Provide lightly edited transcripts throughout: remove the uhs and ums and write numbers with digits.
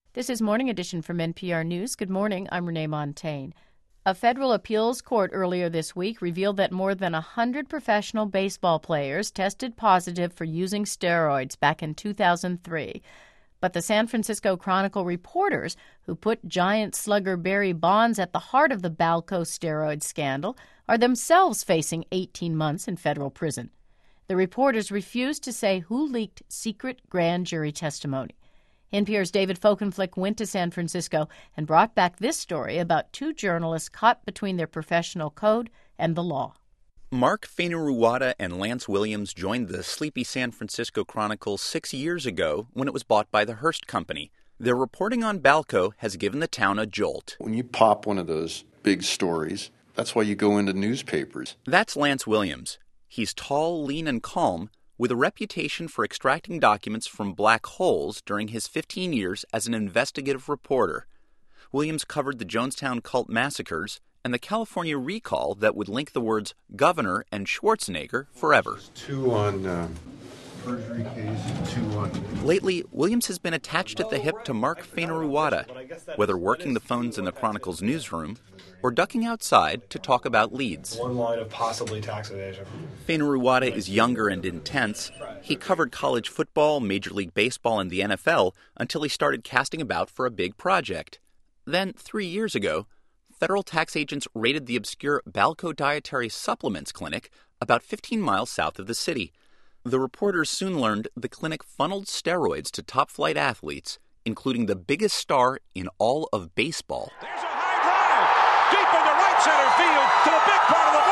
This is Morning Edition from NPR News. Good morning. I'm Renee Montaigne. A federal appeals court earlier this week revealed that more than 100 professional baseball players tested positive for using steroids back in 2003. But the San Francisco Chronicle reporters who put giant slugger Barry Bonds at the heart of the Balco steroid scandal are themselves facing 18 months in federal prison. The reporters refused to say who leaked secret grand jury testimony. NPR's David Folkenflik went to San Francisco and brought back this story about two journalists caught between their professional code and the law. Mark Fainaru-Wada and Lance Williams joined the sleepy San Francisco Chronicle 6 years ago when it was bought by the Hearst Company. Their reporting on Balco has given the town a jolt. When you pop one of those big stories, that's why you go into newspapers. That's Lance Williams. He's tall, lean, and calm, with a reputation for extracting documents from black holes during his 15 years as an investigative reporter. Williams covered the Jonestown cult massacres and the California recall that would link the words governor and Schwarzenegger forever. Two on perjury case, two on... Lately, Williams has been attached at the hip to Mark Fainaru-Wada, whether working the phones in the Chronicle's newsroom or ducking outside to talk about leads. One line of possibly tax evasion. Fainaru-Wada is younger and intense. He covered college football, Major League Baseball, and the NFL until he started casting about for a big project. Then, 3 years ago, federal tax agents raided the obscure Balco Dietary Supplements Clinic about 15 miles south of the city. The reporters soon learned the clinic funneled steroids to top-flight athletes, including the biggest star in all of baseball. There's a high drive, deep into right center field, to the big part of the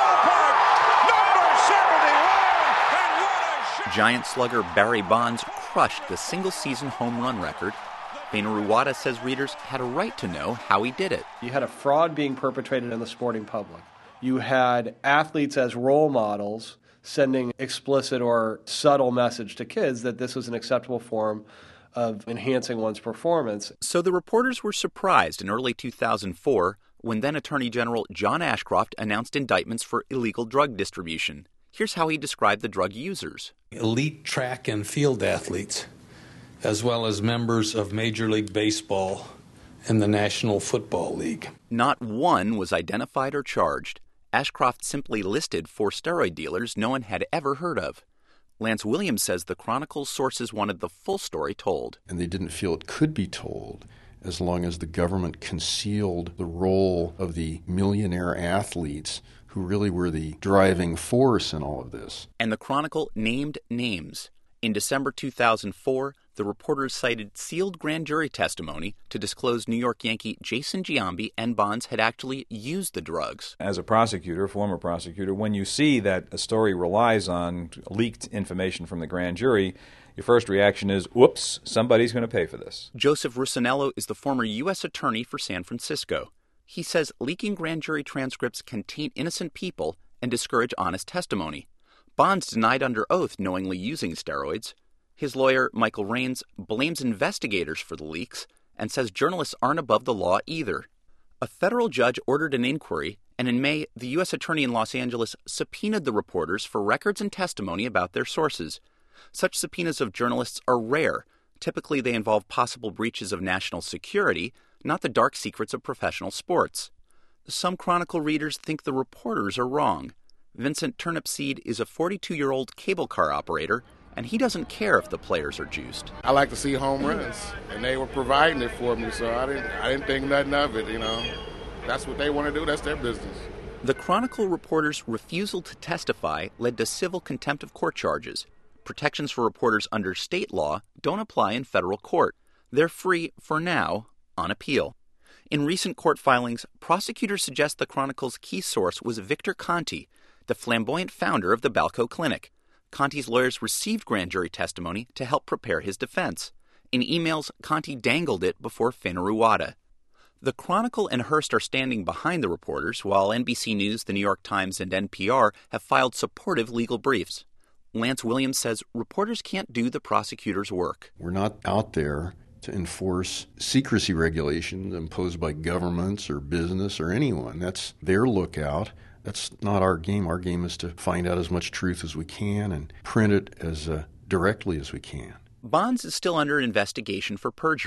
ballpark, number 71, and what a shot! Giant slugger Barry Bonds crushed the single-season home run record. Fainaru-Wada says readers had a right to know how he did it. You had a fraud being perpetrated in the sporting public. You had athletes as role models sending explicit or subtle message to kids that this was an acceptable form of enhancing one's performance. So the reporters were surprised in early 2004 when then Attorney General John Ashcroft announced indictments for illegal drug distribution. Here's how he described the drug users. Elite track and field athletes, as well as members of Major League Baseball and the National Football League. Not one was identified or charged. Ashcroft simply listed 4 steroid dealers no one had ever heard of. Lance Williams says the Chronicle's sources wanted the full story told. And they didn't feel it could be told as long as the government concealed the role of the millionaire athletes who really were the driving force in all of this. And the Chronicle named names. In December 2004, the reporters cited sealed grand jury testimony to disclose New York Yankee Jason Giambi and Bonds had actually used the drugs. As a prosecutor, former prosecutor, when you see that a story relies on leaked information from the grand jury, your first reaction is, whoops, somebody's going to pay for this. Joseph Russinello is the former U.S. attorney for San Francisco. He says leaking grand jury transcripts can taint innocent people and discourage honest testimony. Bonds denied under oath knowingly using steroids. His lawyer, Michael Raines, blames investigators for the leaks and says journalists aren't above the law either. A federal judge ordered an inquiry, and in May, the U.S. attorney in Los Angeles subpoenaed the reporters for records and testimony about their sources. Such subpoenas of journalists are rare. Typically, they involve possible breaches of national security, not the dark secrets of professional sports. Some Chronicle readers think the reporters are wrong. Vincent Turnipseed is a 42-year-old cable car operator, and he doesn't care if the players are juiced. I like to see home runs, and they were providing it for me, so I didn't think nothing of it, you know. That's what they want to do. That's their business. The Chronicle reporters' refusal to testify led to civil contempt of court charges. Protections for reporters under state law don't apply in federal court. They're free, for now, on appeal. In recent court filings, prosecutors suggest the Chronicle's key source was Victor Conti, the flamboyant founder of the Balco Clinic. Conti's lawyers received grand jury testimony to help prepare his defense. In emails, Conti dangled it before Fainaru-Wada. The Chronicle and Hearst are standing behind the reporters, while NBC News, The New York Times, and NPR have filed supportive legal briefs. Lance Williams says reporters can't do the prosecutor's work. We're not out there to enforce secrecy regulations imposed by governments or business or anyone. That's their lookout. That's not our game. Our game is to find out as much truth as we can and print it as directly as we can. Bonds is still under investigation for perjury.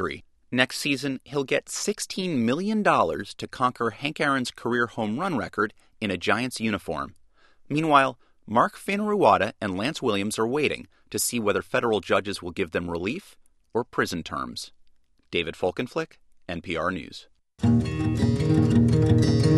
Next season, he'll get $16 million to conquer Hank Aaron's career home run record in a Giants uniform. Meanwhile, Mark Fainaru-Wada and Lance Williams are waiting to see whether federal judges will give them relief or prison terms. David Folkenflik, NPR News.